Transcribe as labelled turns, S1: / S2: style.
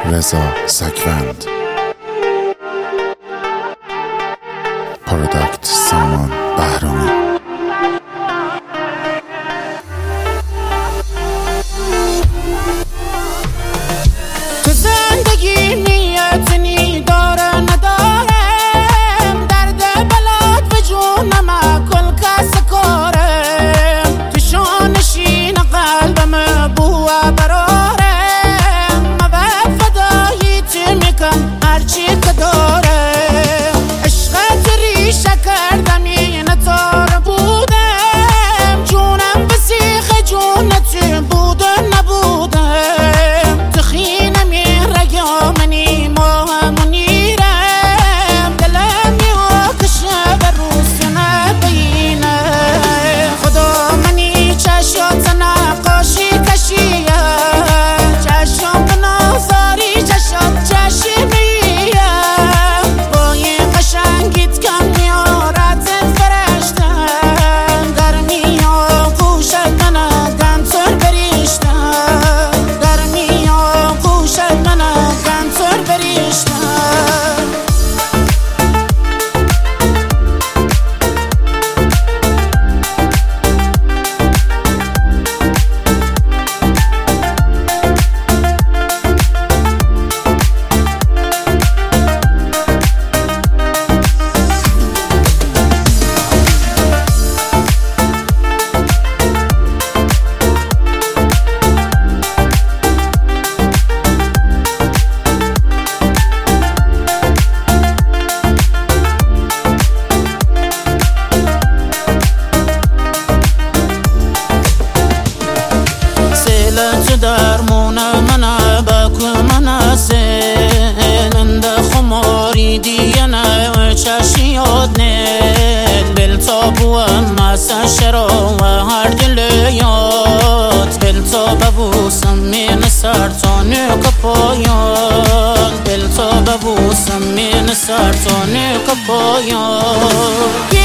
S1: رضا سکوند، پروداکت سامان بهرامی.
S2: تو زندگی نیتنی داره نداره، درد بلد و جونم کل کس کاره، تو شانشین قلبم بوه براره، موه فدایی تی میکن هرچی که داره، عشقت ریشه کردم این تار بودم، جونم به سیخ جونتی بوده نبودم، تخینم این رگامنی ماهمونیرم، دلم میوکشه به روز نبینه، خدا منی چشات نقاشی کشیه، چشم به نازاری چشات چشمیه، با این قشنگیت کم میارت فرشتن، گرمی ها گوشت منه گنتر بریشتن، گرمی ها گوشت منه گنتر بریشتن. تو درمون منه بکو منه سننده خماری دیگه نه چشی یاد نیل بل تابو مسا شرا و هر دل یاد بل تابو من سرطانه کپایان بل تابو من سرطانه کپایان.